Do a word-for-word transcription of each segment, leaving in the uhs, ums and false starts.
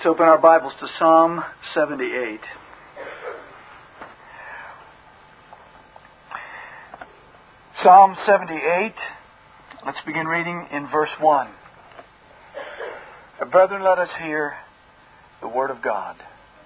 Let's open our Bibles to Psalm seventy-eight. Psalm seventy-eight, let's begin reading in verse one. Brethren, let us hear the Word of God.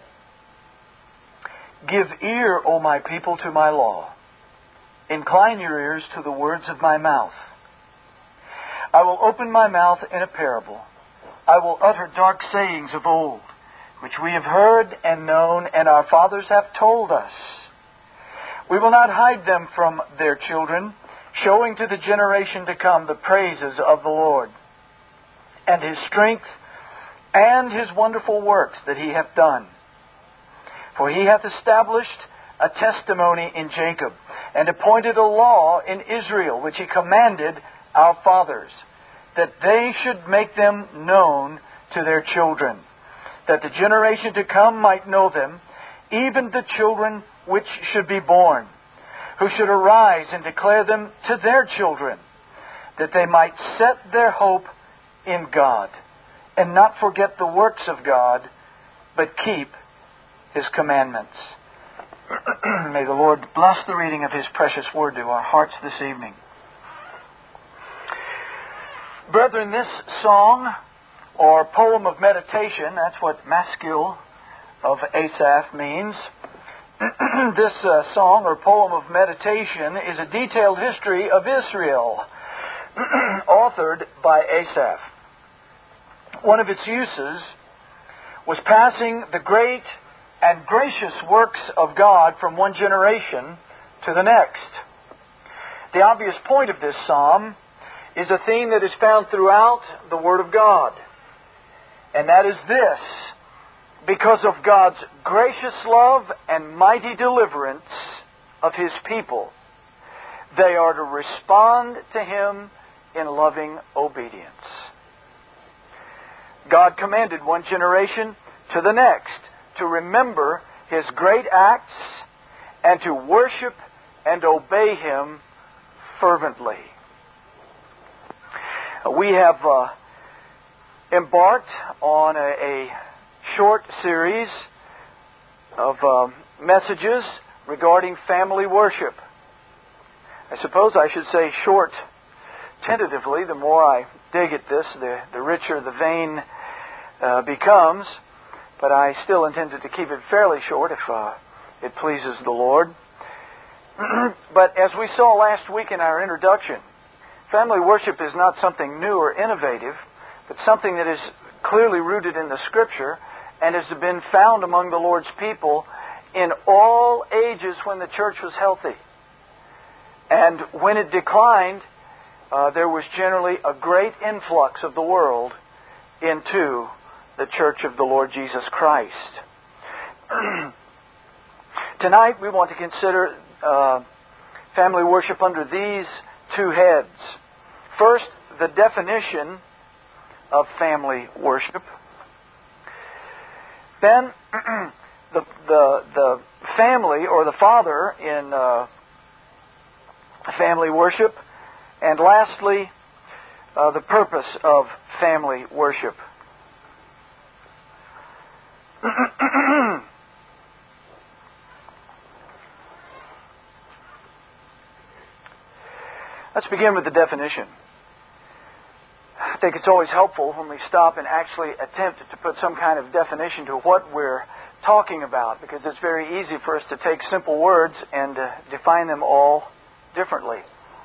Give ear, O my people, to my law. Incline your ears to the words of my mouth. I will open my mouth in a parable. I will utter dark sayings of old, which we have heard and known, and our fathers have told us. We will not hide them from their children, showing to the generation to come the praises of the Lord, and His strength, and His wonderful works that He hath done. For He hath established a testimony in Jacob, and appointed a law in Israel, which He commanded our fathers, that they should make them known to their children, that the generation to come might know them, even the children which should be born, who should arise and declare them to their children, that they might set their hope in God, and not forget the works of God, but keep His commandments. May the Lord bless the reading of His precious Word to our hearts this evening. Brethren, this song, or poem of meditation, that's what Maskil of Asaph means. This uh, song, or poem of meditation, is a detailed history of Israel, authored by Asaph. One of its uses was passing the great and gracious works of God from one generation to the next. The obvious point of this psalm is a theme that is found throughout the Word of God. And that is this: because of God's gracious love and mighty deliverance of His people, they are to respond to Him in loving obedience. God commanded one generation to the next to remember His great acts and to worship and obey Him fervently. We have uh, embarked on a, a short series of uh, messages regarding family worship. I suppose I should say short tentatively. The more I dig at this, the, the richer the vein uh, becomes. But I still intended to keep it fairly short if uh, it pleases the Lord. But as we saw last week in our introduction, family worship is not something new or innovative, but something that is clearly rooted in the Scripture and has been found among the Lord's people in all ages when the church was healthy. And when it declined, uh, there was generally a great influx of the world into the church of the Lord Jesus Christ. Tonight we want to consider uh, family worship under these two heads. First, the definition of family worship. Then, the, the the family or the father in uh, family worship. And lastly, uh, the purpose of family worship. Let's begin with the definition. I think it's always helpful when we stop and actually attempt to put some kind of definition to what we're talking about, because it's very easy for us to take simple words and uh, define them all differently.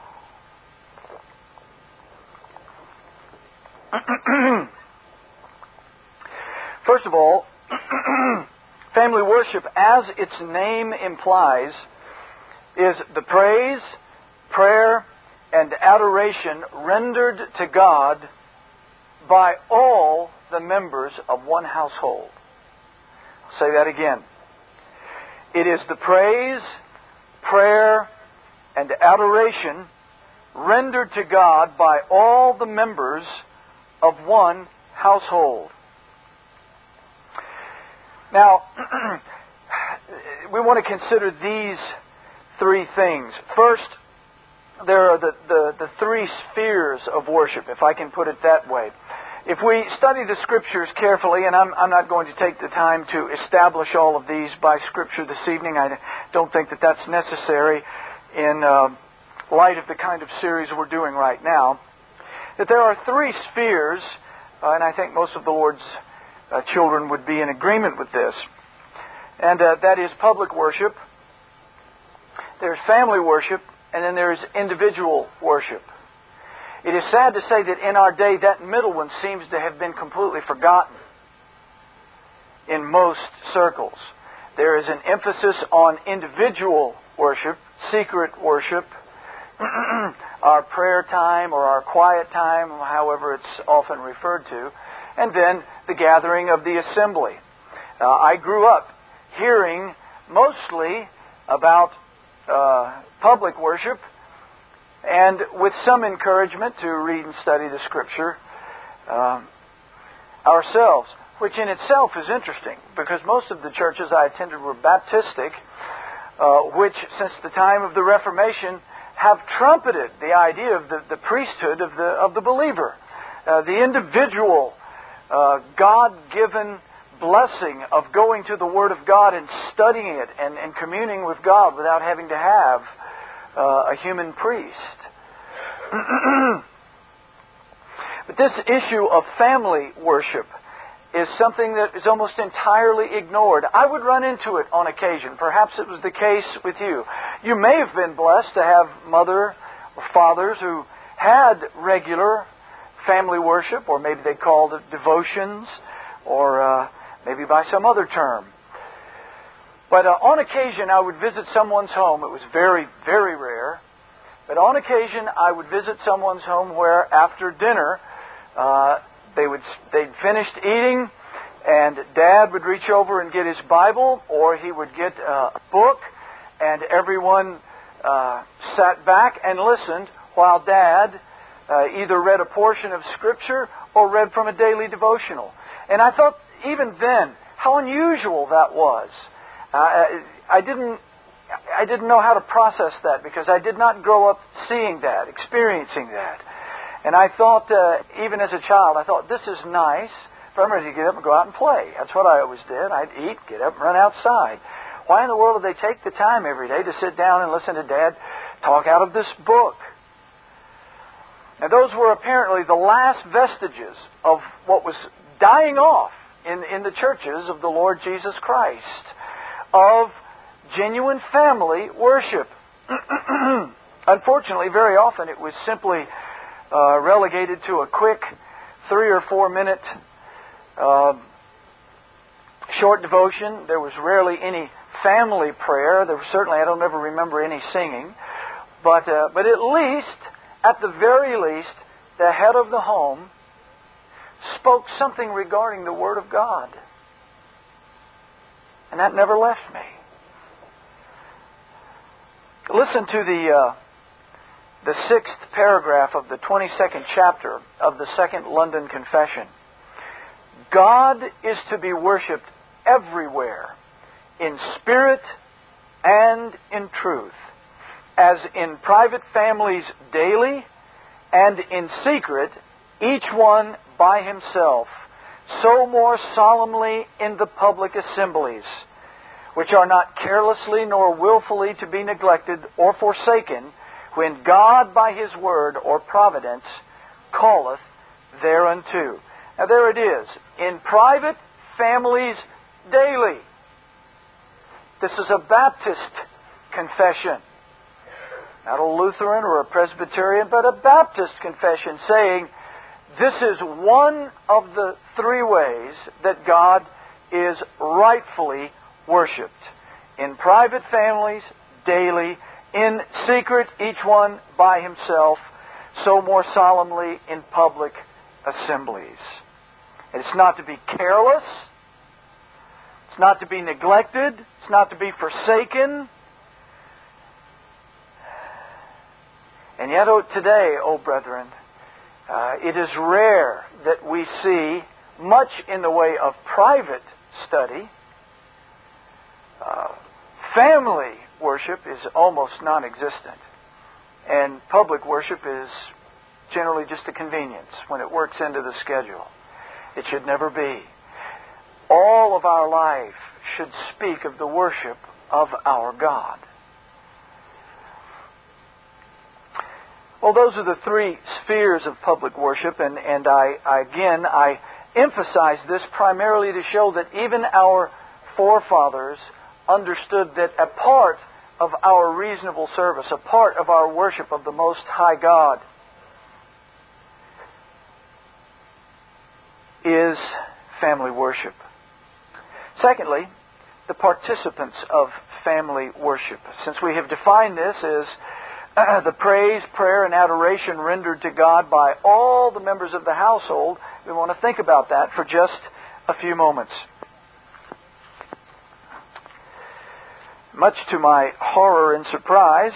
First of all, family worship, as its name implies, is the praise, prayer, and adoration rendered to God by all the members of one household. I'll say that again. It is the praise, prayer, and adoration rendered to God by all the members of one household. Now, we want to consider these three things. First, there are the, the, the three spheres of worship, if I can put it that way. If we study the Scriptures carefully, and I'm, I'm not going to take the time to establish all of these by Scripture this evening, I don't think that that's necessary in uh, light of the kind of series we're doing right now, that there are three spheres, uh, and I think most of the Lord's uh, children would be in agreement with this, and uh, that is public worship, there's family worship, and then there's individual worship. It is sad to say that in our day, that middle one seems to have been completely forgotten in most circles. There is an emphasis on individual worship, secret worship, our prayer time or our quiet time, however it's often referred to, and then the gathering of the assembly. Uh, I grew up hearing mostly about uh, public worship, and with some encouragement to read and study the Scripture um, ourselves, which in itself is interesting, because most of the churches I attended were Baptistic, uh, which since the time of the Reformation have trumpeted the idea of the, the priesthood of the of the believer, uh, the individual, uh, God-given blessing of going to the Word of God and studying it and, and communing with God without having to have Uh, a human priest. But this issue of family worship is something that is almost entirely ignored. I would run into it on occasion. Perhaps it was the case with you. You may have been blessed to have mother or fathers who had regular family worship, or maybe they called it devotions, or uh, maybe by some other term. But uh, on occasion, I would visit someone's home. It was very, very rare. But on occasion, I would visit someone's home where, after dinner, uh, they would they'd finished eating, and Dad would reach over and get his Bible, or he would get uh, a book, and everyone uh, sat back and listened while Dad uh, either read a portion of Scripture or read from a daily devotional. And I thought, even then, how unusual that was. Uh, I didn't I didn't know how to process that because I did not grow up seeing that, experiencing that. And I thought, uh, even as a child, I thought, this is nice. If I'm ready to get up and go out and play. That's what I always did. I'd eat, get up, and run outside. Why in the world do they take the time every day to sit down and listen to Dad talk out of this book? Now, those were apparently the last vestiges of what was dying off in, in the churches of the Lord Jesus Christ, of genuine family worship. Unfortunately, very often it was simply uh, relegated to a quick three or four minute uh, short devotion. There was rarely any family prayer. There was certainly, I don't ever remember any singing. But, uh, but at least, at the very least, the head of the home spoke something regarding the Word of God. And that never left me. Listen to the uh, the sixth paragraph of the twenty-second chapter of the Second London Confession. God is to be worshipped everywhere, in spirit and in truth, as in private families daily, and in secret, each one by himself, so more solemnly in the public assemblies, which are not carelessly nor willfully to be neglected or forsaken, when God by His word or providence calleth thereunto. Now there it is, in private families daily. This is a Baptist confession. Not a Lutheran or a Presbyterian, but a Baptist confession saying, this is one of the three ways that God is rightfully worshipped. In private families, daily. In secret, each one by himself. So more solemnly in public assemblies. It's not to be careless. It's not to be neglected. It's not to be forsaken. And yet oh, today, oh brethren, Uh, it is rare that we see much in the way of private study. Uh, family worship is almost non-existent. And public worship is generally just a convenience when it works into the schedule. It should never be. All of our life should speak of the worship of our God. Well, those are the three spheres of public worship, and, and I, I again, I emphasize this primarily to show that even our forefathers understood that a part of our reasonable service, a part of our worship of the Most High God, is family worship. Secondly, the participants of family worship. Since we have defined this as uh, the praise, prayer, and adoration rendered to God by all the members of the household, we want to think about that for just a few moments. Much to my horror and surprise,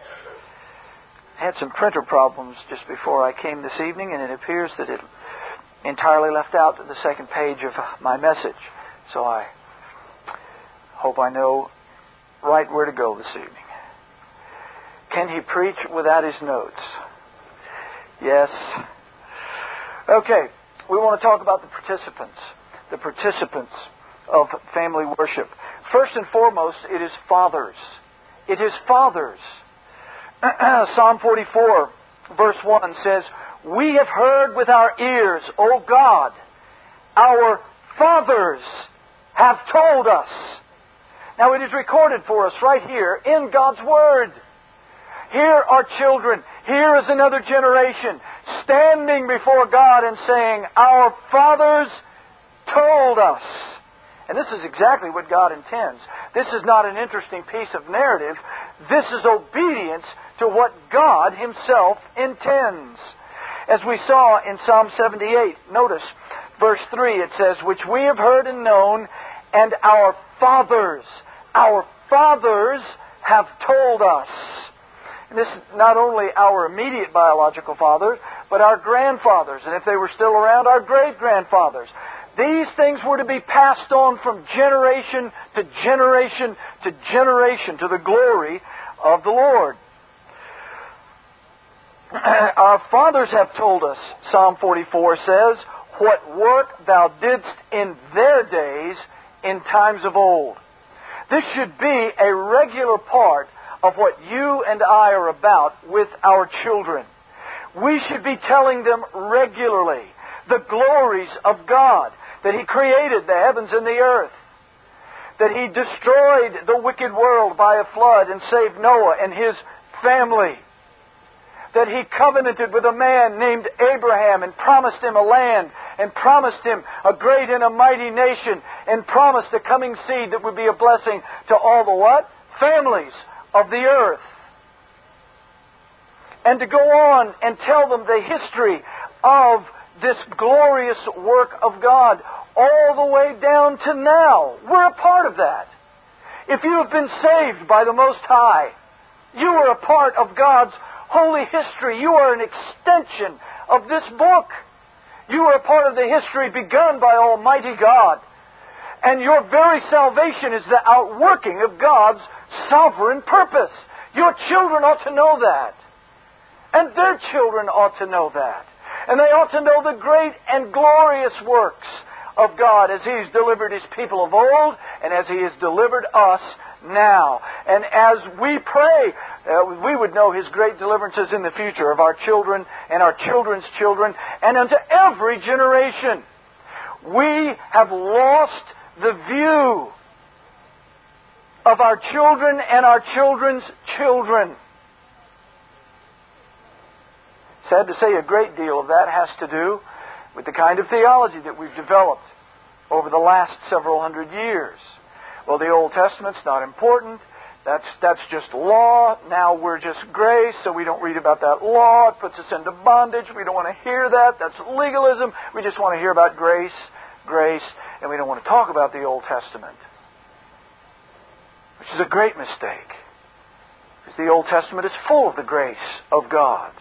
I had some printer problems just before I came this evening, and it appears that it entirely left out the second page of my message. So I hope I know right where to go this evening. Can he preach without his notes? Yes. Okay, we want to talk about the participants. The participants of family worship. First and foremost, it is fathers. It is fathers. Psalm forty-four, verse one says, "We have heard with our ears, O God, our fathers have told us." Now it is recorded for us right here in God's Word. Here are children. Here is another generation standing before God and saying, "Our fathers told us." And this is exactly what God intends. This is not an interesting piece of narrative. This is obedience to what God Himself intends. As we saw in Psalm seventy-eight, notice verse three, it says, "Which we have heard and known, and our fathers, our fathers have told us." And this is not only our immediate biological fathers, but our grandfathers, and if they were still around, our great-grandfathers. These things were to be passed on from generation to generation to generation to the glory of the Lord. Our fathers have told us, Psalm forty-four says, "What work thou didst in their days, in times of old." This should be a regular part of what you and I are about with our children. We should be telling them regularly the glories of God, that He created the heavens and the earth, that He destroyed the wicked world by a flood and saved Noah and his family, that He covenanted with a man named Abraham and promised him a land and promised him a great and a mighty nation and promised a coming seed that would be a blessing to all the what? Families of the earth. And to go on and tell them the history of this glorious work of God all the way down to now. We're a part of that. If you have been saved by the Most High, you are a part of God's holy history. You are an extension of this book. You are a part of the history begun by Almighty God. And your very salvation is the outworking of God's sovereign purpose. Your children ought to know that. And their children ought to know that. And they ought to know the great and glorious works of God as He's delivered His people of old and as He has delivered us now. And as we pray, uh, we would know His great deliverances in the future of our children and our children's children and unto every generation. We have lost the view of our children and our children's children. Sad to say, a great deal of that has to do with the kind of theology that we've developed over the last several hundred years. Well, the Old Testament's not important. That's that's just law. Now we're just grace, so we don't read about that law. It puts us into bondage. We don't want to hear that. That's legalism. We just want to hear about grace, grace, and we don't want to talk about the Old Testament, which is a great mistake, because the Old Testament is full of the grace of God.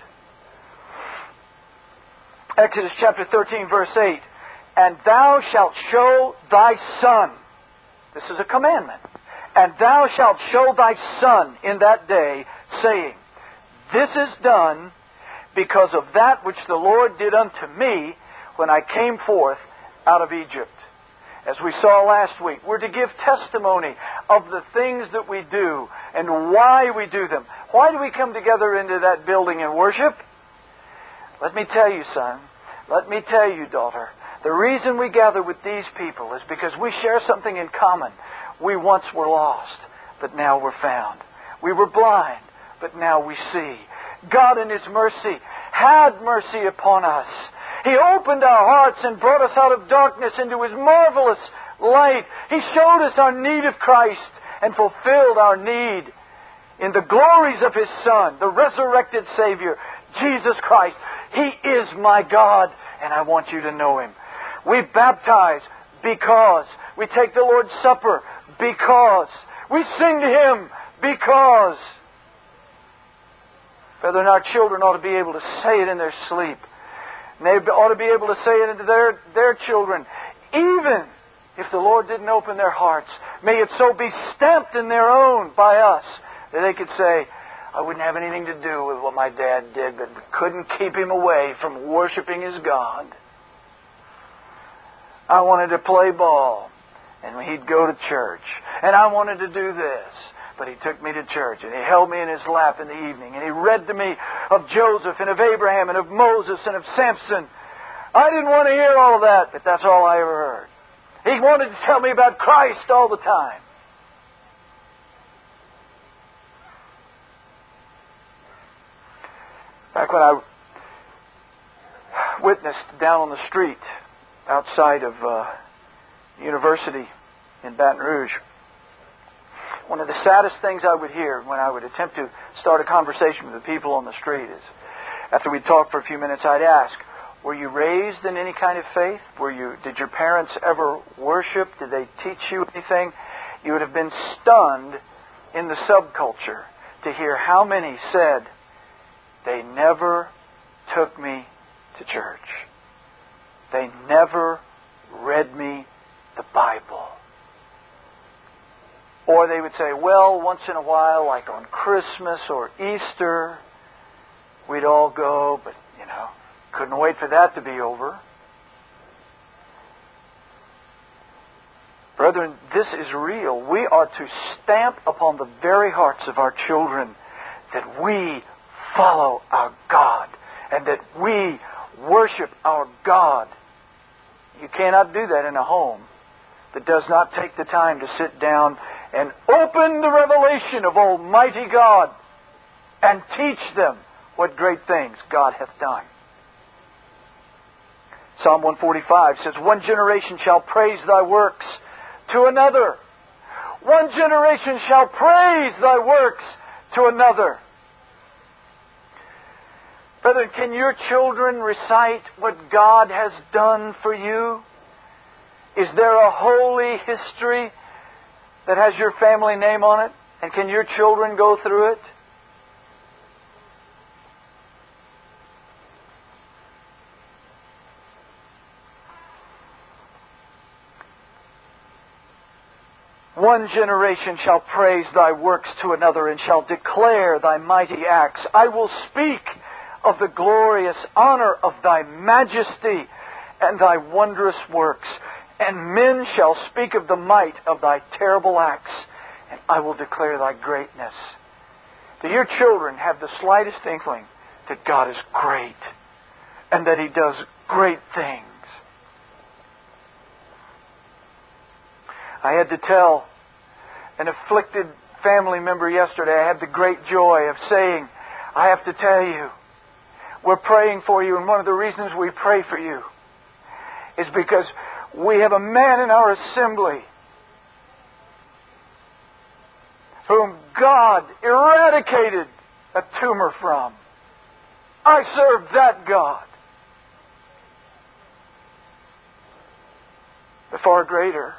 Exodus chapter thirteen, verse eight, "And thou shalt show thy son," this is a commandment, "and thou shalt show thy son in that day, saying, This is done because of that which the Lord did unto me when I came forth out of Egypt. As we saw last week, we're to give testimony of the things that we do and why we do them. Why do we come together into that building and worship? Let me tell you, son. Let me tell you, daughter. The reason we gather with these people is because we share something in common. We once were lost, but now we're found. We were blind, but now we see. God in His mercy had mercy upon us. He opened our hearts and brought us out of darkness into His marvelous light. He showed us our need of Christ and fulfilled our need in the glories of His Son, the resurrected Savior, Jesus Christ. He is my God, and I want you to know Him. We baptize because. We take the Lord's Supper because. We sing to Him because. Brethren, our children ought to be able to say it in their sleep. And they ought to be able to say it into their, their children. Even if the Lord didn't open their hearts, may it so be stamped in their own by us that they could say, I wouldn't have anything to do with what my dad did, but couldn't keep him away from worshiping his God. I wanted to play ball, and he'd go to church. And I wanted to do this, but he took me to church, and he held me in his lap in the evening, and he read to me of Joseph and of Abraham and of Moses and of Samson. I didn't want to hear all of that, but that's all I ever heard. He wanted to tell me about Christ all the time. Back when I witnessed down on the street outside of uh, university in Baton Rouge, one of the saddest things I would hear when I would attempt to start a conversation with the people on the street is, after we'd talk for a few minutes, I'd ask, were you raised in any kind of faith? Were you? Did your parents ever worship? Did they teach you anything? You would have been stunned in the subculture to hear how many said, they never took me to church. They never read me the Bible. Or they would say, well, once in a while, like on Christmas or Easter, we'd all go, but, you know, couldn't wait for that to be over. Brethren, this is real. We are to stamp upon the very hearts of our children that we follow our God and that we worship our God. You cannot do that in a home that does not take the time to sit down and open the revelation of Almighty God and teach them what great things God hath done. Psalm one forty-five says, one generation shall praise Thy works to another. One generation shall praise Thy works to another. Brethren, can your children recite what God has done for you? Is there a holy history that has your family name on it? And can your children go through it? One generation shall praise Thy works to another and shall declare Thy mighty acts. I will speak of the glorious honor of Thy majesty and Thy wondrous works. And men shall speak of the might of Thy terrible acts, and I will declare Thy greatness. Do your children have the slightest inkling that God is great and that He does great things? I had to tell an afflicted family member yesterday, I had the great joy of saying, I have to tell you, we're praying for you, and one of the reasons we pray for you is because we have a man in our assembly whom God eradicated a tumor from. I serve that God. The far greater.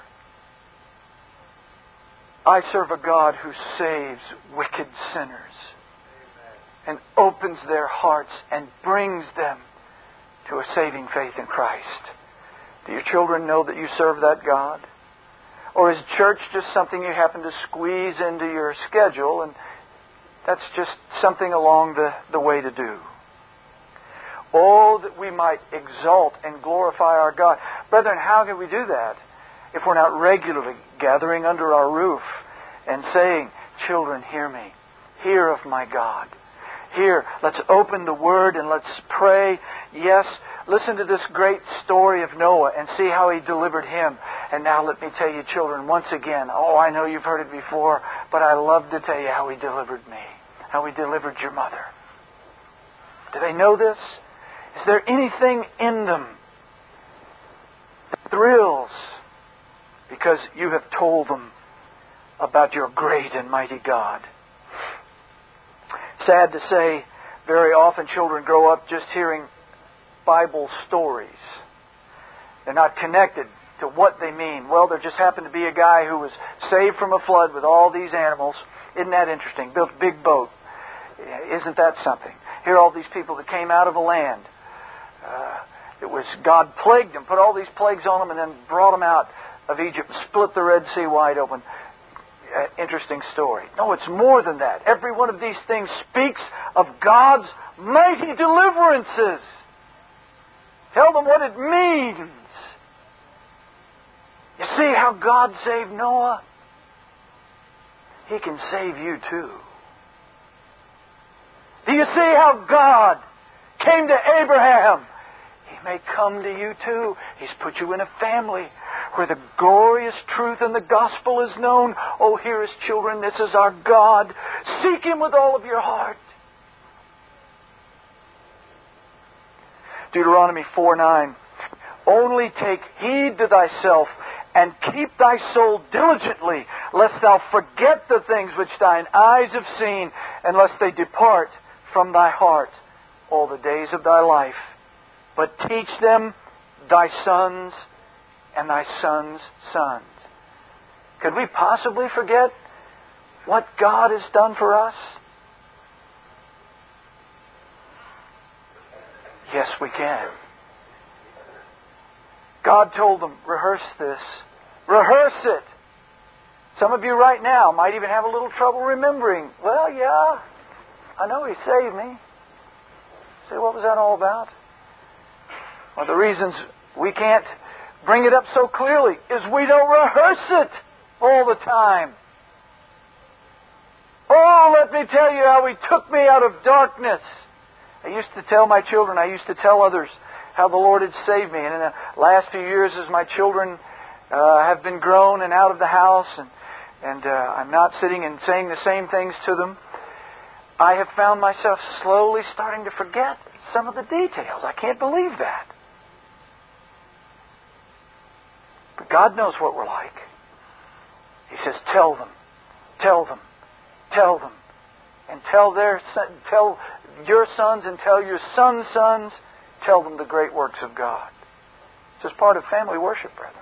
I serve a God who saves wicked sinners and opens their hearts and brings them to a saving faith in Christ. Do your children know that you serve that God? Or is church just something you happen to squeeze into your schedule and that's just something along the, the way to do? Oh, that we might exalt and glorify our God. Brethren, how can we do that if we're not regularly gathering under our roof and saying, children, hear me. Hear of my God. Here, let's open the Word and let's pray. Yes, listen to this great story of Noah and see how He delivered him. And now let me tell you, children, once again, oh, I know you've heard it before, but I love to tell you how He delivered me, how He delivered your mother. Do they know this? Is there anything in them that thrills because you have told them about your great and mighty God? Sad to say, very often children grow up just hearing Bible stories. They're not connected to what they mean. Well, there just happened to be a guy who was saved from a flood with all these animals. Isn't that interesting? Built a big boat. Isn't that something? Here are all these people that came out of a land. Uh, it was God plagued them, put all these plagues on them, and then brought them out of Egypt and split the Red Sea wide open. Uh, interesting story. No, it's more than that. Every one of these things speaks of God's mighty deliverances. Tell them what it means. You see how God saved Noah? He can save you too. Do you see how God came to Abraham? He may come to you too. He's put you in a family where the glorious truth and the gospel is known. Oh, here is children, this is our God. Seek Him with all of your heart. Deuteronomy four nine. Only take heed to thyself and keep thy soul diligently, lest thou forget the things which thine eyes have seen, and lest they depart from thy heart all the days of thy life. But teach them thy sons and thy sons' sons. Could we possibly forget what God has done for us? Yes, we can. God told them, rehearse this. Rehearse it. Some of you right now might even have a little trouble remembering. Well, yeah, I know He saved me. Say, what was that all about? One of the reasons we can't bring it up so clearly is we don't rehearse it all the time. Oh, let me tell you how He took me out of darkness. I used to tell my children, I used to tell others how the Lord had saved me. And in the last few years, as my children uh, have been grown and out of the house, and, and uh, I'm not sitting and saying the same things to them, I have found myself slowly starting to forget some of the details. I can't believe that. But God knows what we're like. He says, tell them, tell them, tell them, and tell their son, tell your sons and tell your sons' sons, tell them the great works of God. It's just part of family worship, brethren.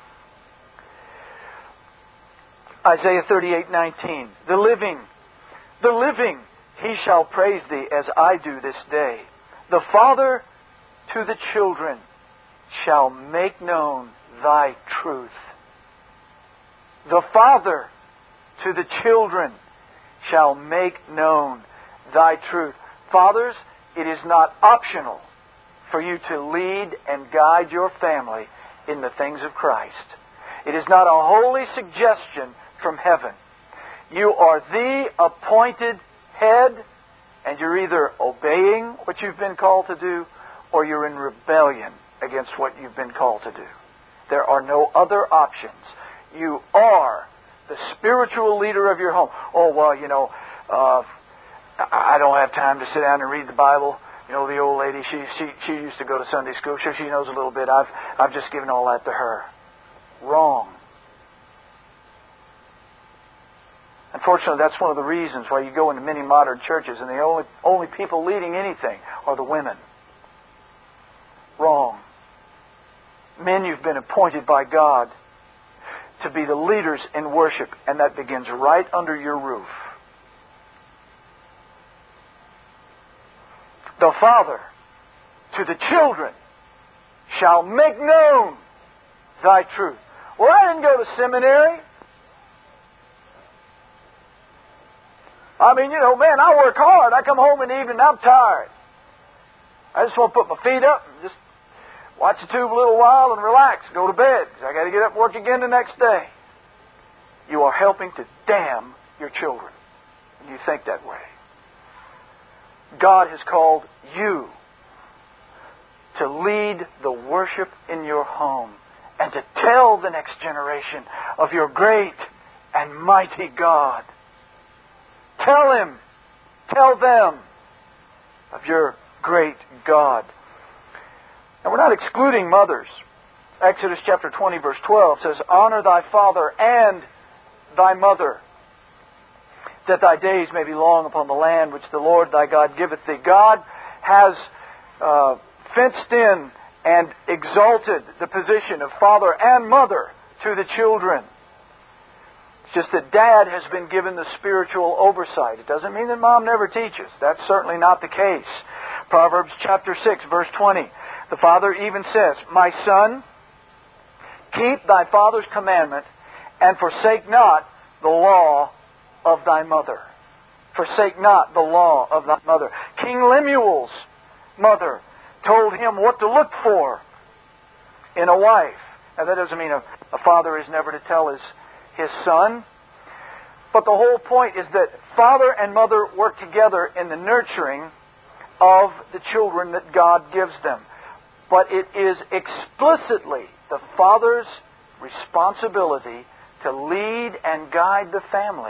Isaiah thirty-eight nineteen. The living, the living, he shall praise thee as I do this day. The father to the children shall make known thy truth. The father to the children shall make known thy truth. Fathers, it is not optional for you to lead and guide your family in the things of Christ. It is not a holy suggestion from heaven. You are the appointed head, and you're either obeying what you've been called to do, or you're in rebellion against what you've been called to do. There are no other options. You are the spiritual leader of your home. Oh, well, you know, uh, I don't have time to sit down and read the Bible. You know, the old lady, she she she used to go to Sunday school. Sure, she knows a little bit. I've I've just given all that to her. Wrong. Unfortunately, that's one of the reasons why you go into many modern churches and the only only people leading anything are the women. Wrong. Men, you've been appointed by God to be the leaders in worship, and that begins right under your roof. The father to the children shall make known thy truth. Well, I didn't go to seminary. I mean, you know, man, I work hard. I come home in the evening, I'm tired. I just want to put my feet up and just watch the tube a little while and relax, go to bed, because I got to get up and work again the next day. You are helping to damn your children when you think that way. God has called you to lead the worship in your home and to tell the next generation of your great and mighty God. Tell Him, tell them of your great God. And we're not excluding mothers. Exodus chapter twenty verse twelve says, honor thy father and thy mother, that thy days may be long upon the land which the Lord thy God giveth thee. God has uh, fenced in and exalted the position of father and mother to the children. It's just that dad has been given the spiritual oversight. It doesn't mean that mom never teaches. That's certainly not the case. Proverbs chapter six verse twenty. The father even says, my son, keep thy father's commandment and forsake not the law of thy mother. Forsake not the law of thy mother. King Lemuel's mother told him what to look for in a wife. Now that doesn't mean a, a father is never to tell his, his son. But the whole point is that father and mother work together in the nurturing of the children that God gives them. But it is explicitly the father's responsibility to lead and guide the family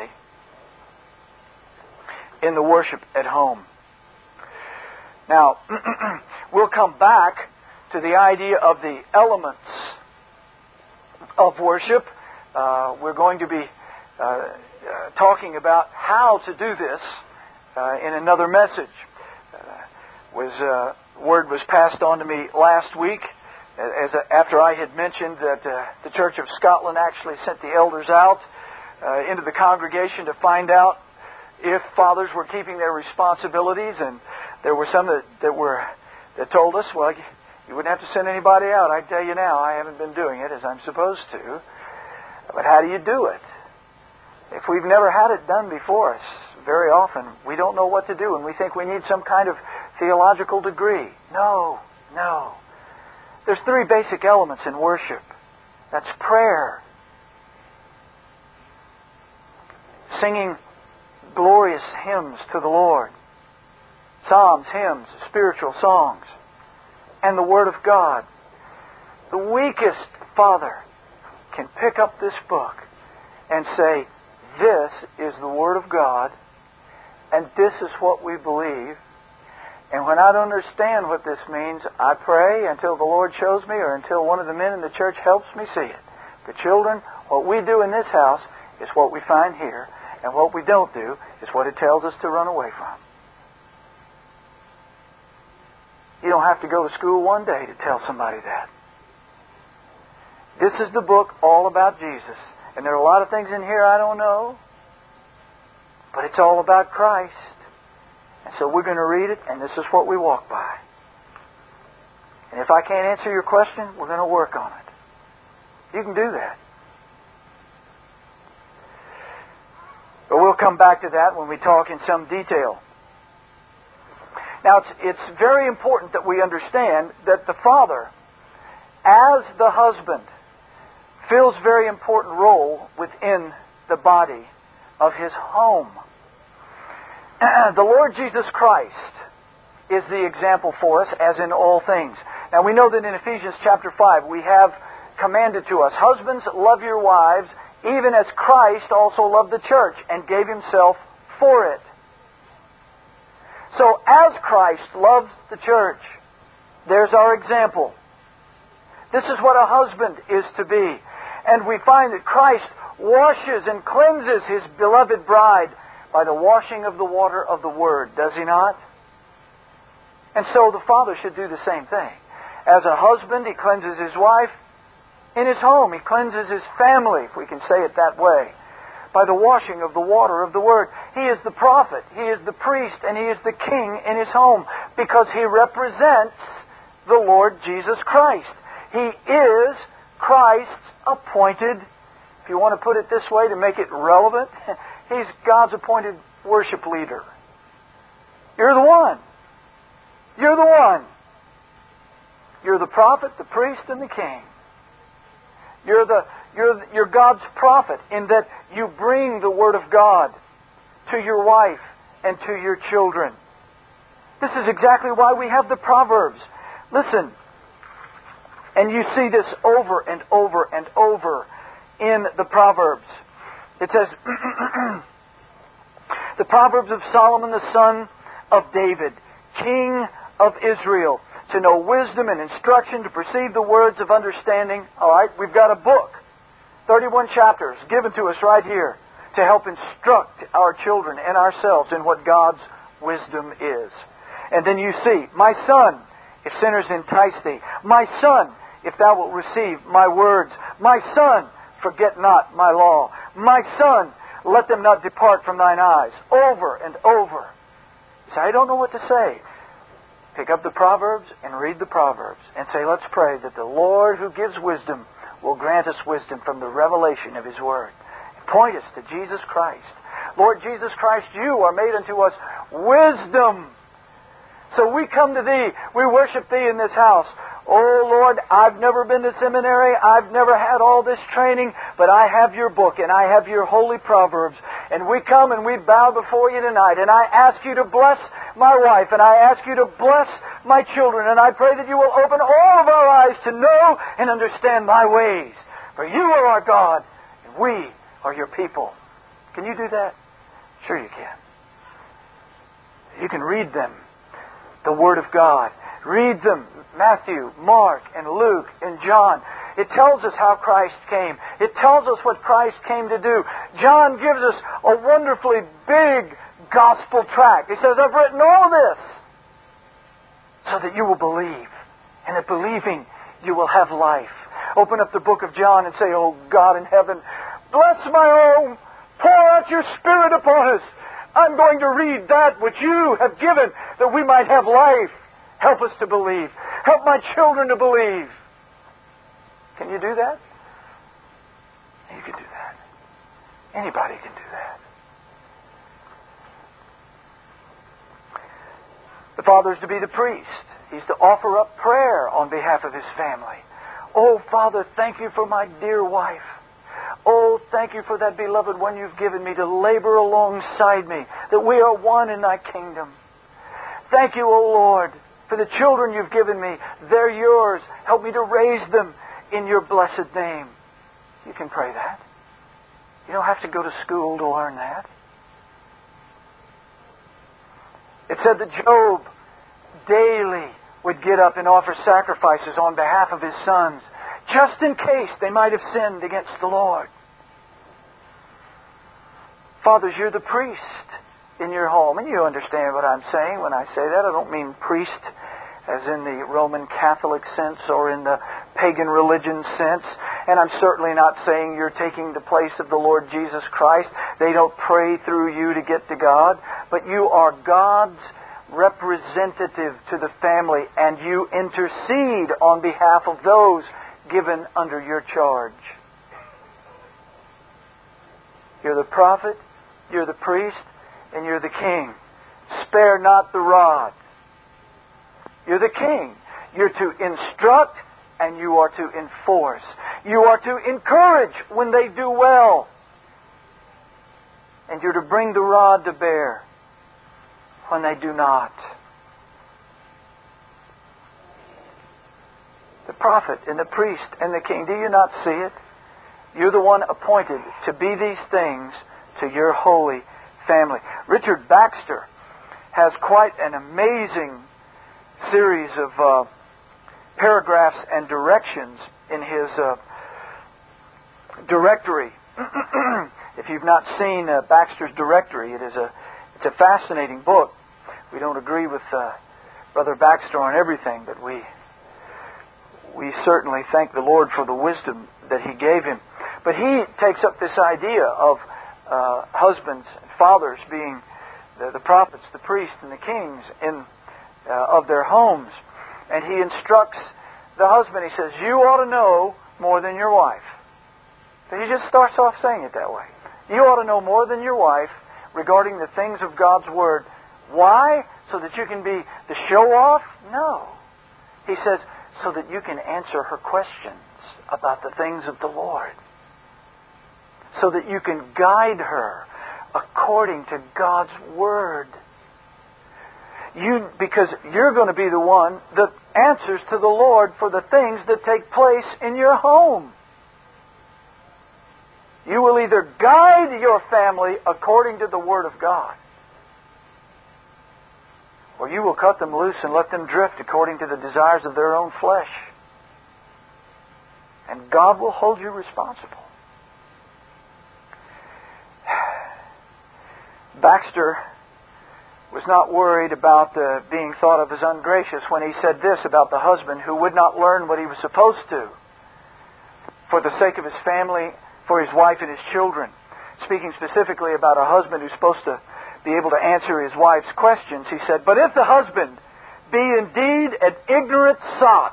in the worship at home. Now, we'll come back to the idea of the elements of worship. Uh, we're going to be uh, uh, talking about how to do this uh, in another message. Uh, was uh, word was passed on to me last week as a, after I had mentioned that uh, the Church of Scotland actually sent the elders out uh, into the congregation to find out if fathers were keeping their responsibilities, and there were some that, that were that told us, well, you wouldn't have to send anybody out. I tell you now, I haven't been doing it as I'm supposed to. But how do you do it? If we've never had it done before us, very often we don't know what to do, and we think we need some kind of theological degree. No, no. There's three basic elements in worship. That's prayer, singing glorious hymns to the Lord, psalms, hymns, spiritual songs, and the Word of God. The weakest father can pick up this book and say, this is the Word of God, and this is what we believe. And when I don't understand what this means, I pray until the Lord shows me, or until one of the men in the church helps me see it. The children, what we do in this house is what we find here, and what we don't do is what it tells us to run away from. You don't have to go to school one day to tell somebody that. This is the book all about Jesus. And there are a lot of things in here I don't know, but it's all about Christ. And so we're going to read it, and this is what we walk by. And if I can't answer your question, we're going to work on it. You can do that. But we'll come back to that when we talk in some detail. Now, it's, it's very important that we understand that the father, as the husband, fills a very important role within the body of his home. The Lord Jesus Christ is the example for us, as in all things. Now, we know that in Ephesians chapter five, we have commanded to us, husbands, love your wives, even as Christ also loved the church and gave Himself for it. So, as Christ loves the church, there's our example. This is what a husband is to be. And we find that Christ washes and cleanses His beloved bride by the washing of the water of the Word, does He not? And so the father should do the same thing. As a husband, he cleanses his wife in his home. He cleanses his family, if we can say it that way, by the washing of the water of the Word. He is the prophet, he is the priest, and he is the king in his home, because he represents the Lord Jesus Christ. He is Christ's appointed, if you want to put it this way to make it relevant, He's God's appointed worship leader. You're the one. You're the one You're the prophet, the priest, and the king. You're the you're you're God's prophet in that you bring the Word of God to your wife and to your children. This is exactly why we have the Proverbs. Listen, and you see this over and over and over in the Proverbs. It says, the Proverbs of Solomon, the son of David, king of Israel, to know wisdom and instruction, to perceive the words of understanding. All right, we've got a book, thirty-one chapters, given to us right here to help instruct our children and ourselves in what God's wisdom is. And then you see, my son, if sinners entice thee, my son, if thou wilt receive my words, my son, forget not my law, my son, let them not depart from thine eyes. Over and over. You say, I don't know what to say. Pick up the Proverbs and read the Proverbs and say, let's pray that the Lord who gives wisdom will grant us wisdom from the revelation of His Word. Point us to Jesus Christ. Lord Jesus Christ, you are made unto us wisdom. So we come to Thee, we worship Thee in this house. Oh Lord, I've never been to seminary, I've never had all this training, but I have your book and I have your holy Proverbs. And we come and we bow before you tonight, and I ask you to bless my wife, and I ask you to bless my children, and I pray that you will open all of our eyes to know and understand thy ways. For you are our God, and we are your people. Can you do that? Sure you can. You can read them, the Word of God. Read them, Matthew, Mark, and Luke, and John. It tells us how Christ came. It tells us what Christ came to do. John gives us a wonderfully big gospel tract. He says, I've written all this so that you will believe. And that believing, you will have life. Open up the book of John and say, oh God in heaven, bless my home. Pour out your Spirit upon us. I'm going to read that which you have given that we might have life. Help us to believe. Help my children to believe. Can you do that? You can do that. Anybody can do that. The father is to be the priest. He's to offer up prayer on behalf of his family. Oh, Father, thank you for my dear wife. Oh, thank you for that beloved one you've given me to labor alongside me, that we are one in thy kingdom. Thank you, O Lord, for the children you've given me. They're yours. Help me to raise them in your blessed name. You can pray that. You don't have to go to school to learn that. It said that Job daily would get up and offer sacrifices on behalf of his sons, just in case they might have sinned against the Lord. Fathers, you're the priest in your home. And you understand what I'm saying when I say that. I don't mean priest as in the Roman Catholic sense or in the pagan religion sense. And I'm certainly not saying you're taking the place of the Lord Jesus Christ. They don't pray through you to get to God. But you are God's representative to the family, and you intercede on behalf of those given under your charge. You're the prophet, you're the priest, and you're the king. Spare not the rod. You're the king. You're to instruct and you are to enforce. You are to encourage when they do well. And you're to bring the rod to bear when they do not. The prophet and the priest and the king, do you not see it? You're the one appointed to be these things to your holy family. Richard Baxter has quite an amazing series of uh, paragraphs and directions in his uh, directory. If you've not seen uh, Baxter's directory, it is a it's a fascinating book. We don't agree with uh, Brother Baxter on everything, but we we certainly thank the Lord for the wisdom that He gave him. But he takes up this idea of uh, husbands and fathers being the, the prophets, the priests, and the kings in uh, of their homes. And he instructs the husband. He says, you ought to know more than your wife. So he just starts off saying it that way. You ought to know more than your wife regarding the things of God's Word. Why? So that you can be the show-off? No. He says, so that you can answer her questions about the things of the Lord. So that you can guide her according to God's Word. You, because you're going to be the one that answers to the Lord for the things that take place in your home. You will either guide your family according to the Word of God, or you will cut them loose and let them drift according to the desires of their own flesh. And God will hold you responsible. Baxter was not worried about uh, being thought of as ungracious when he said this about the husband who would not learn what he was supposed to for the sake of his family, for his wife and his children. Speaking specifically about a husband who's supposed to be able to answer his wife's questions, he said, "But if the husband be indeed an ignorant sot,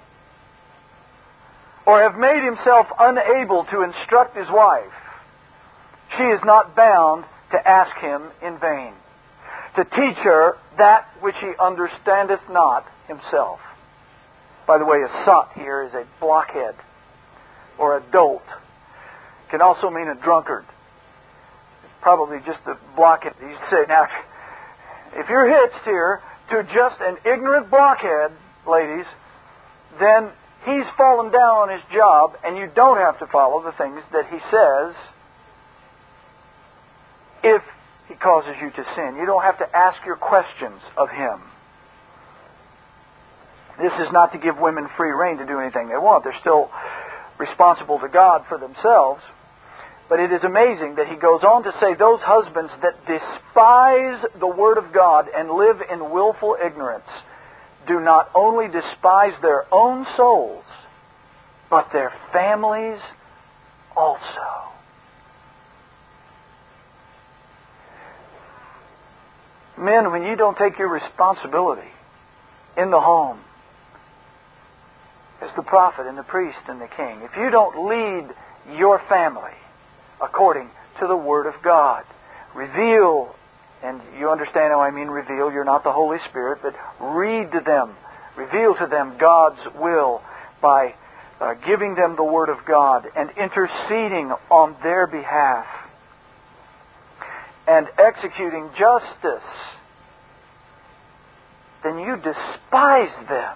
or have made himself unable to instruct his wife, she is not bound to ask him in vain, to teach her that which he understandeth not himself." By the way, a sot here is a blockhead or a dolt. It can also mean a drunkard. It's probably just a blockhead. You say, now, if you're hitched here to just an ignorant blockhead, ladies, then he's fallen down on his job, and you don't have to follow the things that he says if he causes you to sin. You don't have to ask your questions of him. This is not to give women free rein to do anything they want. They're still responsible to God for themselves. But it is amazing that he goes on to say those husbands that despise the Word of God and live in willful ignorance do not only despise their own souls, but their families also. Men, when you don't take your responsibility in the home as the prophet and the priest and the king, if you don't lead your family according to the Word of God, reveal, and you understand how I mean reveal, you're not the Holy Spirit, but read to them, reveal to them God's will by uh, giving them the Word of God and interceding on their behalf and executing justice, then you despise them.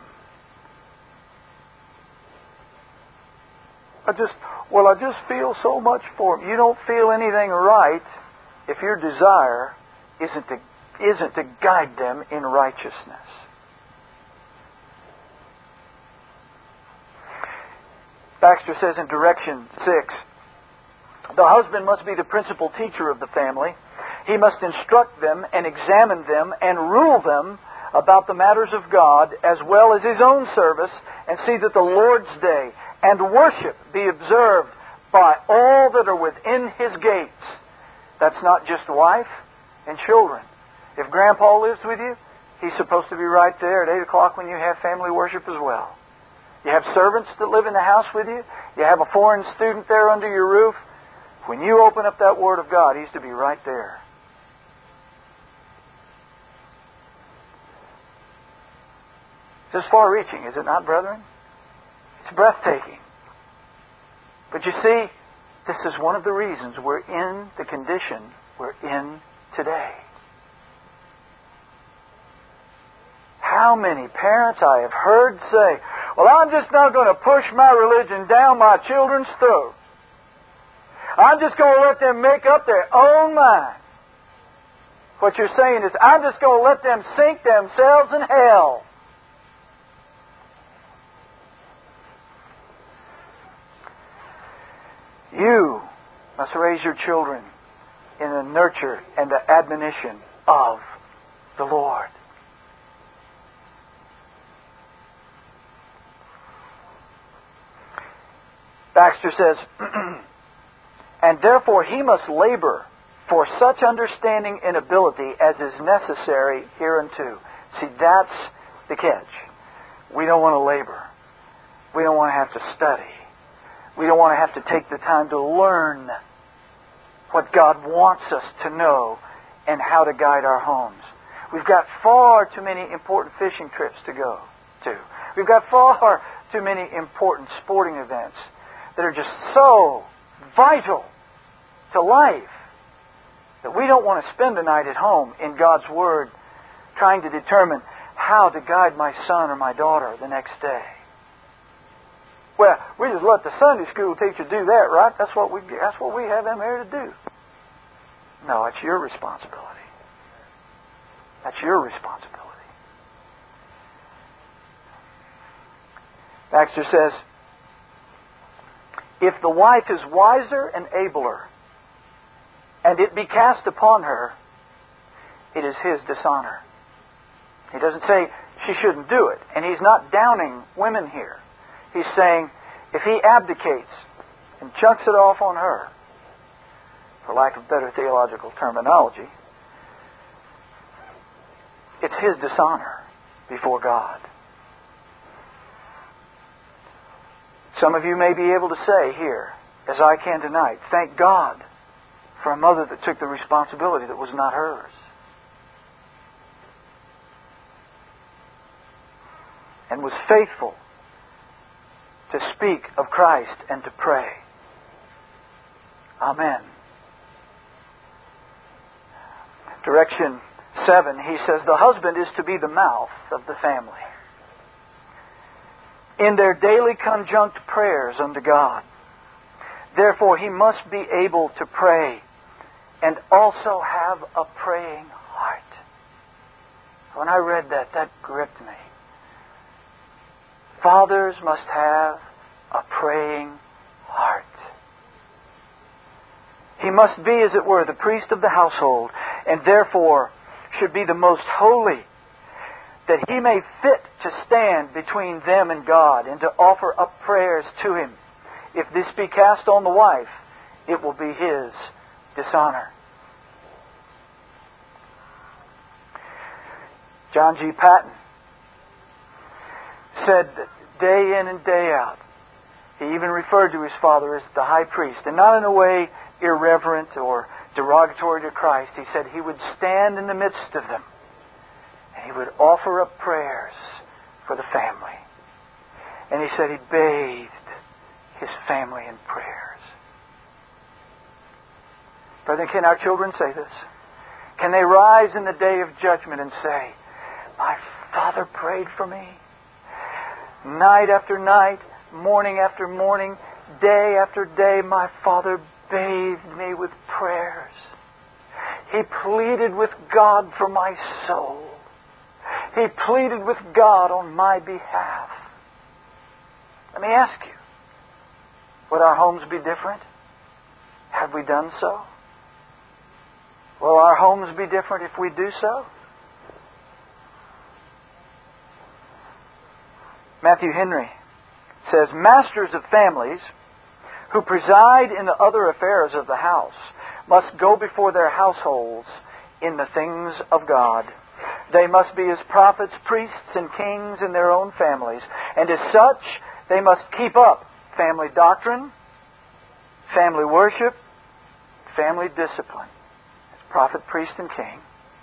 I just, well, I just feel so much for them. You don't feel anything right if your desire isn't to, isn't to guide them in righteousness. Baxter says in direction six, the husband must be the principal teacher of the family. He must instruct them and examine them and rule them about the matters of God as well as his own service, and see that the Lord's day and worship be observed by all that are within his gates. That's not just wife and children. If Grandpa lives with you, he's supposed to be right there at eight o'clock when you have family worship as well. You have servants that live in the house with you. You have a foreign student there under your roof. When you open up that Word of God, he's to be right there. It's far-reaching, is it not, brethren? It's breathtaking. But you see, this is one of the reasons we're in the condition we're in today. How many parents I have heard say, well, I'm just not going to push my religion down my children's throat. I'm just going to let them make up their own mind. What you're saying is, I'm just going to let them sink themselves in hell. You must raise your children in the nurture and the admonition of the Lord. Baxter says, and therefore he must labor for such understanding and ability as is necessary hereunto. See, that's the catch. We don't want to labor. We don't want to have to study. We don't want to have to take the time to learn what God wants us to know and how to guide our homes. We've got far too many important fishing trips to go to. We've got far too many important sporting events that are just so vital to life that we don't want to spend the night at home in God's Word trying to determine how to guide my son or my daughter the next day. Well, we just let the Sunday school teacher do that, right? That's what we that's what we have them here to do. No, it's your responsibility. That's your responsibility. Baxter says, if the wife is wiser and abler, and it be cast upon her, it is his dishonor. He doesn't say she shouldn't do it. And he's not downing women here. He's saying if he abdicates and chucks it off on her, for lack of better theological terminology, it's his dishonor before God. Some of you may be able to say here, as I can tonight, thank God for a mother that took the responsibility that was not hers. And was faithful to speak of Christ and to pray. Amen. Direction seven, he says, the husband is to be the mouth of the family in their daily conjunct prayers unto God. Therefore, he must be able to pray and also have a praying heart. When I read that, that gripped me. Fathers must have a praying heart. He must be, as it were, the priest of the household, and therefore should be the most holy, that he may fit to stand between them and God and to offer up prayers to Him. If this be cast on the wife, it will be his dishonor. John G. Patton said that day in and day out, he even referred to his father as the high priest, and not in a way irreverent or derogatory to Christ. He said he would stand in the midst of them and he would offer up prayers for the family. And he said he bathed his family in prayers. Brethren, can our children say this? Can they rise in the day of judgment and say, my father prayed for me? Night after night, morning after morning, day after day, my father bathed me with prayers. He pleaded with God for my soul. He pleaded with God on my behalf. Let me ask you, would our homes be different? Have we done so? Will our homes be different if we do so? Matthew Henry says, masters of families who preside in the other affairs of the house must go before their households in the things of God. They must be as prophets, priests, and kings in their own families, and as such, they must keep up family doctrine, family worship, family discipline. As prophet, priest, and king.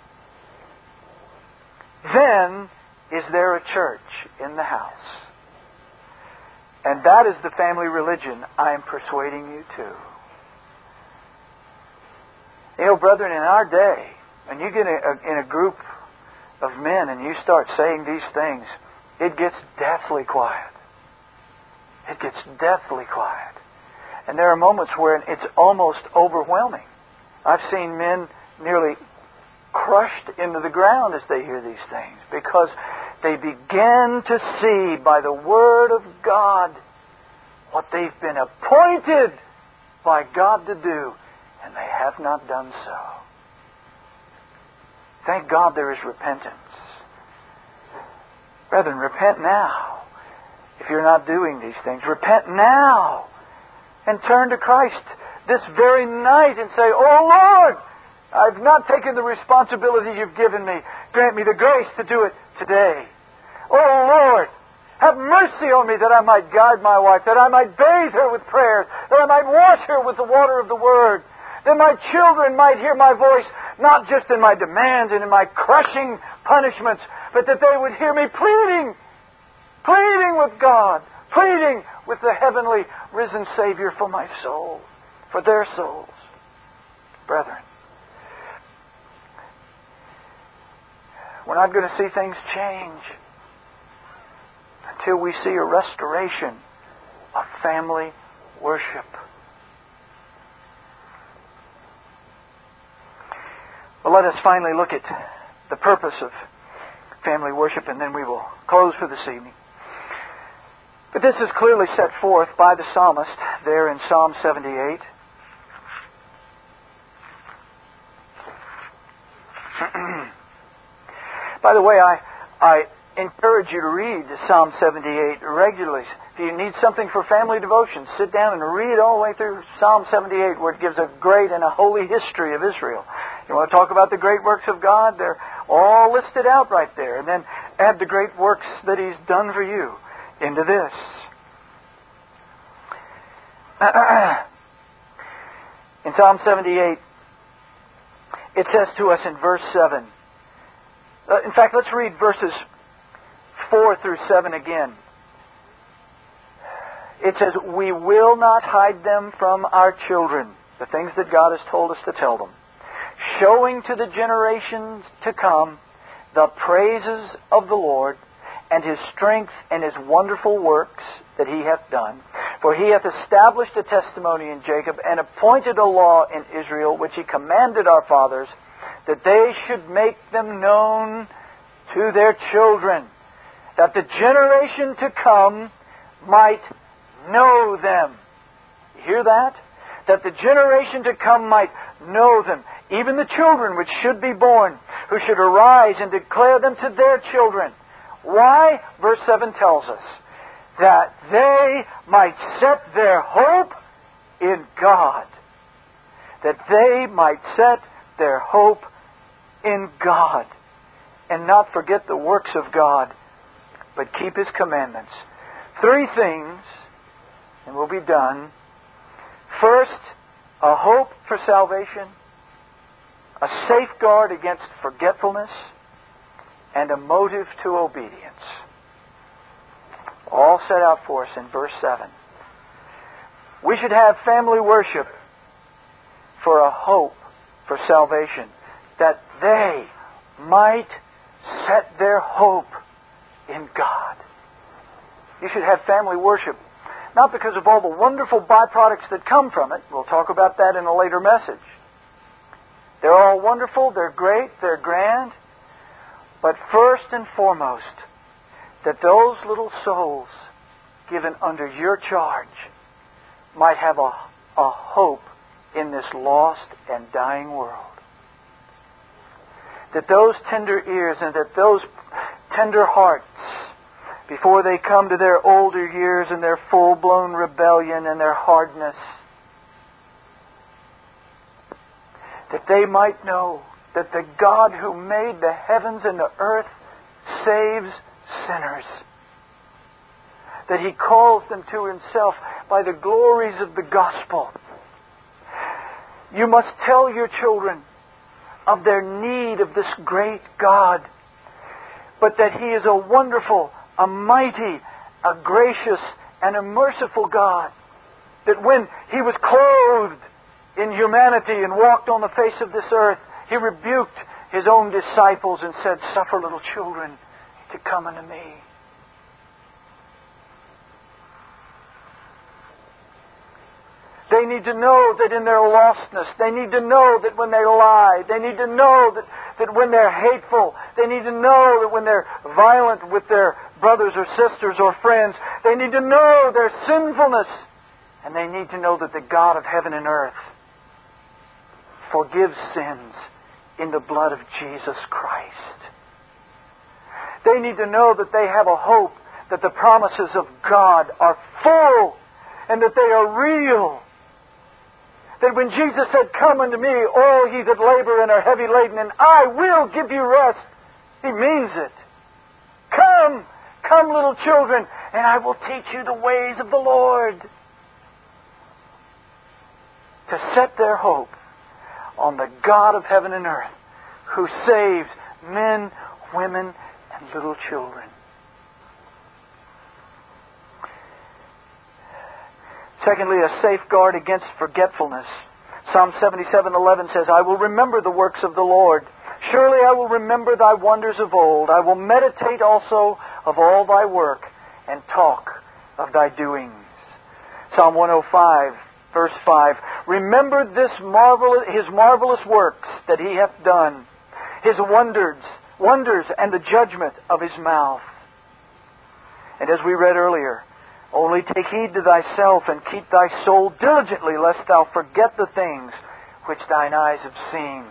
Then is there a church in the house. And that is the family religion I am persuading you to. You know, brethren, in our day, when you get in a, in a group of men and you start saying these things, it gets deathly quiet. It gets deathly quiet. And there are moments where it's almost overwhelming. I've seen men nearly crushed into the ground as they hear these things, because they begin to see by the Word of God what they've been appointed by God to do, and they have not done so. Thank God there is repentance. Brethren, repent now. If you're not doing these things, repent now and turn to Christ this very night and say, oh Lord, I've not taken the responsibility you've given me. Grant me the grace to do it today. Oh Lord, have mercy on me that I might guide my wife, that I might bathe her with prayers, that I might wash her with the water of the Word, that my children might hear my voice, not just in my demands and in my crushing punishments, but that they would hear me pleading pleading with God, pleading with the heavenly risen Savior for my soul, for their souls. Brethren, we're not going to see things change until we see a restoration of family worship. Well, let us finally look at the purpose of family worship, and then we will close for this evening. But this is clearly set forth by the psalmist there in Psalm seventy-eight. By the way, I, I encourage you to read Psalm seventy-eight regularly. If you need something for family devotion, sit down and read all the way through Psalm seventy-eight, where it gives a great and a holy history of Israel. You want to talk about the great works of God? They're all listed out right there. And then add the great works that He's done for you into this. In Psalm seventy-eight, it says to us in verse seven. Uh, in fact, let's read verses four through seven again. It says, "We will not hide them from our children," the things that God has told us to tell them, "showing to the generations to come the praises of the Lord, and His strength and His wonderful works that He hath done. For He hath established a testimony in Jacob, and appointed a law in Israel, which He commanded our fathers, that they should make them known to their children, that the generation to come might know them." You hear that? That the generation to come might know them. Even the children which should be born, who should arise and declare them to their children. Why? Verse seven tells us, that they might set their hope in God. That they might set their hope in God. And not forget the works of God, but keep His commandments. Three things, and we'll be done. First, a hope for salvation, a safeguard against forgetfulness, and a motive to obedience. All set out for us in verse seven. We should have family worship for a hope for salvation, that they might set their hope in God. You should have family worship, not because of all the wonderful byproducts that come from it. We'll talk about that in a later message. They're all wonderful, they're great, they're grand. But first and foremost, that those little souls given under your charge might have a, a hope in this lost and dying world. That those tender ears and that those tender hearts, before they come to their older years and their full-blown rebellion and their hardness, that they might know that the God who made the heavens and the earth saves sinners. That He calls them to Himself by the glories of the gospel. You must tell your children of their need of this great God, but that He is a wonderful, a mighty, a gracious, and a merciful God. That when He was clothed in humanity and walked on the face of this earth, He rebuked His own disciples and said, "Suffer little children to come unto me." They need to know that in their lostness, they need to know that when they lie, they need to know that, that when they're hateful, they need to know that when they're violent with their brothers or sisters or friends, they need to know their sinfulness. And they need to know that the God of heaven and earth forgives sins in the blood of Jesus Christ. They need to know that they have a hope, that the promises of God are full and that they are real. That when Jesus said, "Come unto me, all ye that labor and are heavy laden, and I will give you rest," He means it. Come, come little children, and I will teach you the ways of the Lord. To set their hope on the God of heaven and earth, who saves men, women, and little children. Secondly, a safeguard against forgetfulness. Psalm seventy-seven eleven says, I will remember the works of the Lord. Surely I will remember thy wonders of old. I will meditate also of all thy work and talk of thy doings. Psalm one oh five, verse five. Remember this marvel, his marvelous works that he hath done, his wonders, wonders and the judgment of his mouth. And as we read earlier, only take heed to thyself and keep thy soul diligently, lest thou forget the things which thine eyes have seen.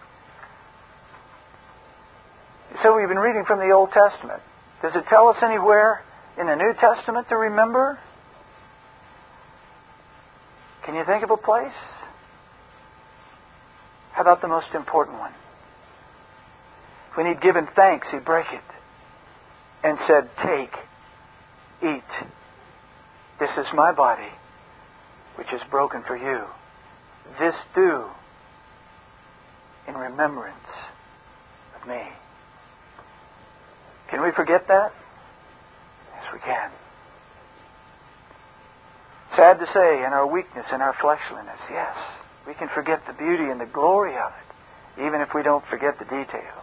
So we've been reading from the Old Testament. Does it tell us anywhere in the New Testament to remember? Can you think of a place? How about the most important one? When he'd given thanks, he'd break it and said, take, eat. This is my body, which is broken for you. This do in remembrance of me. Can we forget that? Yes, we can. Sad to say, in our weakness, in our fleshliness, yes, we can forget the beauty and the glory of it, even if we don't forget the details.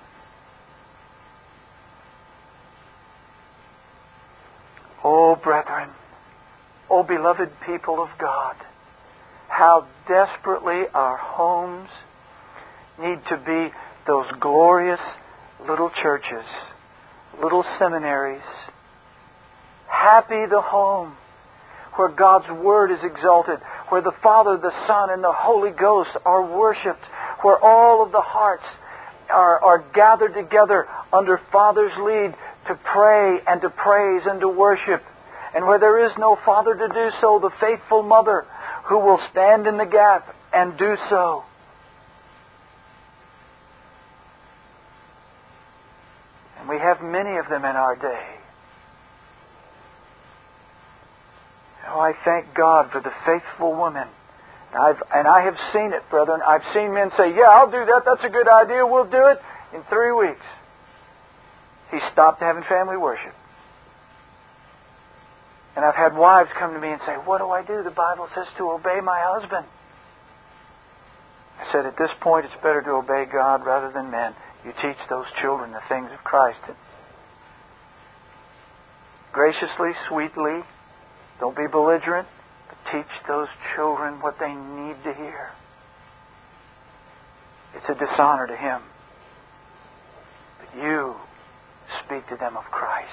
Oh, brethren, oh, beloved people of God, how desperately our homes need to be those glorious little churches, little seminaries. Happy the home where God's Word is exalted, where the Father, the Son, and the Holy Ghost are worshipped, where all of the hearts are, are gathered together under Father's lead to pray and to praise and to worship. And where there is no father to do so, the faithful mother who will stand in the gap and do so. And we have many of them in our day. Oh, I thank God for the faithful women. I've, and I have seen it, brethren. I've seen men say, yeah, I'll do that. That's a good idea. We'll do it. In three weeks, he stopped having family worship. And I've had wives come to me and say, what do I do? The Bible says to obey my husband. I said, at this point, it's better to obey God rather than men. You teach those children the things of Christ. Graciously, sweetly, don't be belligerent, but teach those children what they need to hear. It's a dishonor to Him. But you speak to them of Christ.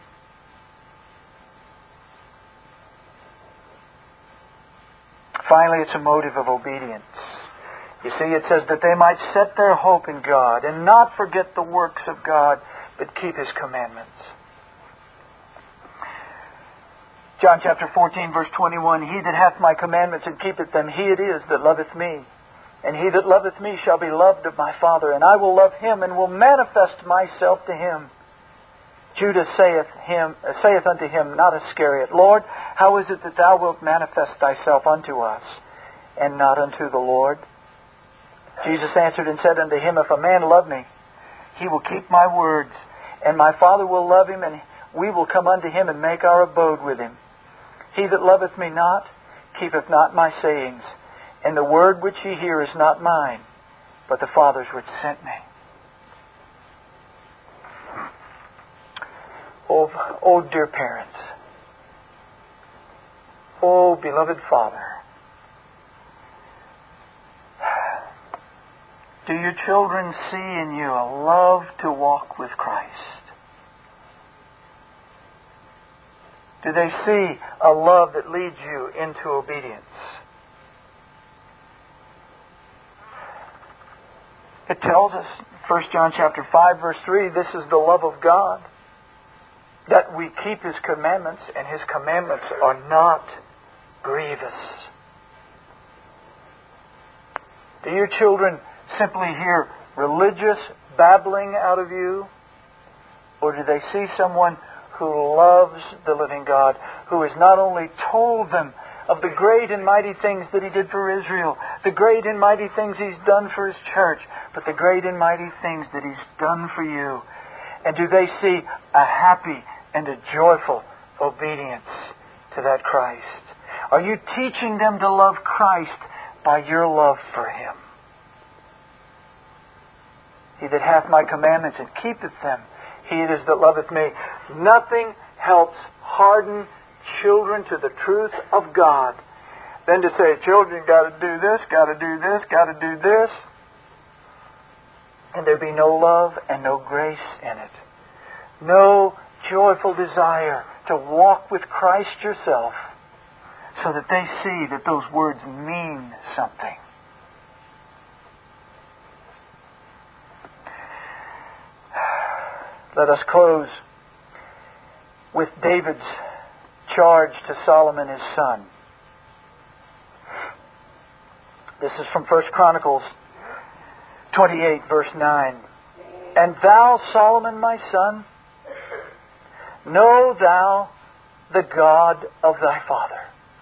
Finally, it's a motive of obedience. You see, it says that they might set their hope in God and not forget the works of God, but keep His commandments. John chapter fourteen, verse twenty-one, He that hath my commandments and keepeth them, he it is that loveth me. And he that loveth me shall be loved of my Father, and I will love him and will manifest myself to him. Judas saith him uh, saith unto him, not Iscariot, Lord, how is it that thou wilt manifest thyself unto us, and not unto the Lord? Jesus answered and said unto him, If a man love me, he will keep my words, and my Father will love him, and we will come unto him and make our abode with him. He that loveth me not, keepeth not my sayings, and the word which ye hear is not mine, but the Father's which sent me. Oh, oh dear parents. Oh, beloved Father. Do your children see in you a love to walk with Christ? Do they see a love that leads you into obedience? It tells us, First John chapter five, verse three, this is the love of God, that we keep His commandments, and His commandments are not grievous. Do your children simply hear religious babbling out of you? Or do they see someone who loves the living God, who has not only told them of the great and mighty things that He did for Israel, the great and mighty things He's done for His church, but the great and mighty things that He's done for you? And do they see a happy and a joyful obedience to that Christ? Are you teaching them to love Christ by your love for Him? He that hath my commandments and keepeth them, he it is that loveth me. Nothing helps harden children to the truth of God than to say, children got to do this, got to do this, got to do this. And there be no love and no grace in it. No joyful desire to walk with Christ yourself so that they see that those words mean something. Let us close with David's charge to Solomon his son. This is from First Chronicles twenty-eight, verse nine. And thou, Solomon, my son, know thou the God of thy father.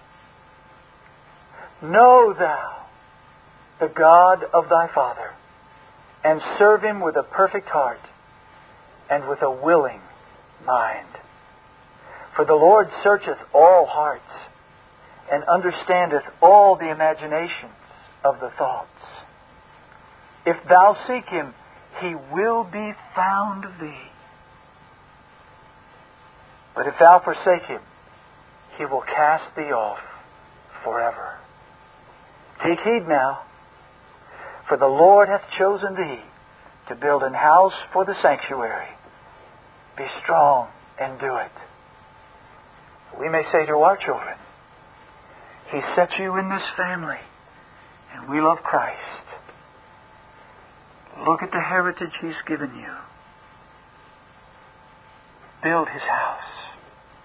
Know thou the God of thy father, and serve Him with a perfect heart and with a willing mind. For the Lord searcheth all hearts, and understandeth all the imaginations of the thoughts. If thou seek Him, He will be found of thee. But if thou forsake Him, He will cast thee off forever. Take heed now, for the Lord hath chosen thee to build an house for the sanctuary. Be strong and do it. We may say to our children, He set you in this family, and we love Christ. Look at the heritage He's given you. Build His house.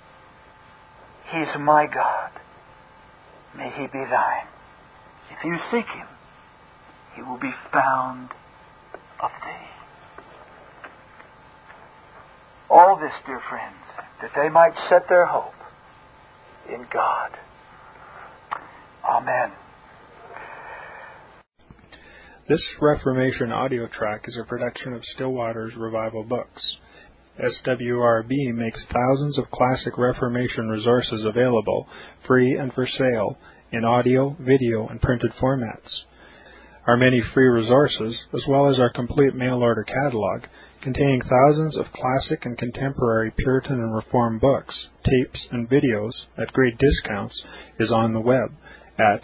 He's my God. May He be thine. If you seek Him, He will be found of thee. All this, dear friends, that they might set their hope in God. Amen. This Reformation audio track is a production of Still Waters Revival Books. S W R B makes thousands of classic Reformation resources available, free and for sale, in audio, video, and printed formats. Our many free resources, as well as our complete mail-order catalog, containing thousands of classic and contemporary Puritan and Reformed books, tapes, and videos at great discounts, is on the web at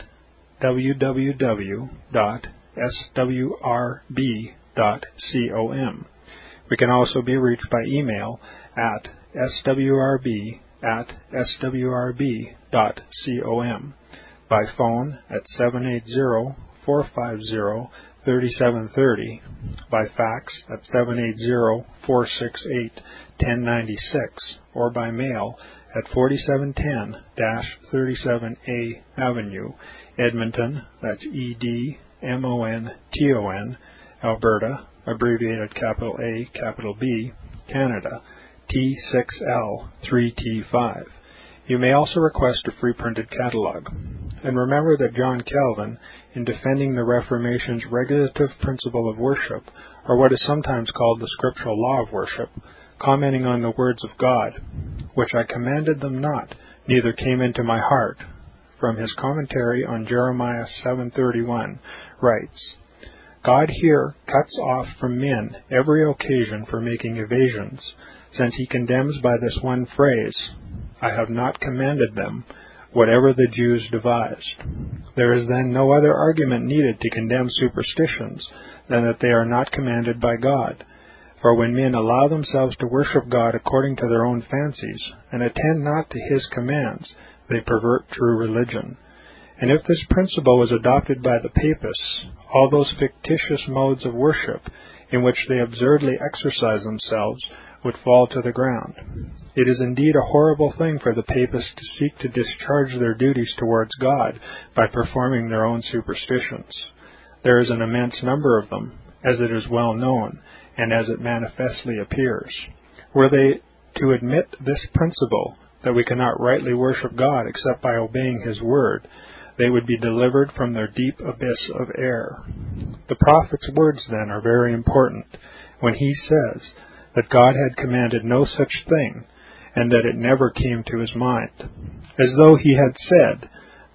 w w w dot s w r b dot com. We can also be reached by email at s w r b at s w r b dot com, by phone at seven eight zero, four five zero, three seven three zero, by fax at seven eight zero, four six eight, one zero nine six, or by mail at forty-seven ten thirty-seven A Avenue, Edmonton, that's E D M O N T O N, Alberta, abbreviated capital A, capital B, Canada, T six L three T five. You may also request a free printed catalog. And remember that John Calvin, in defending the Reformation's regulative principle of worship, or what is sometimes called the scriptural law of worship, commenting on the words of God, which I commanded them not, neither came into my heart, from his commentary on Jeremiah seven thirty-one, writes, God here cuts off from men every occasion for making evasions, since he condemns by this one phrase, I have not commanded them, whatever the Jews devised. There is then no other argument needed to condemn superstitions than that they are not commanded by God. For when men allow themselves to worship God according to their own fancies, and attend not to His commands, they pervert true religion. And if this principle was adopted by the Papists, all those fictitious modes of worship in which they absurdly exercise themselves would fall to the ground. It is indeed a horrible thing for the Papists to seek to discharge their duties towards God by performing their own superstitions. There is an immense number of them, as it is well known, and as it manifestly appears. Were they to admit this principle, that we cannot rightly worship God except by obeying His word, they would be delivered from their deep abyss of error. The prophet's words, then, are very important, when he says that God had commanded no such thing, and that it never came to his mind, as though he had said,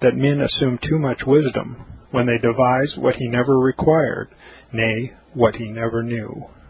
that men assume too much wisdom when they devise what he never required, nay, what he never knew.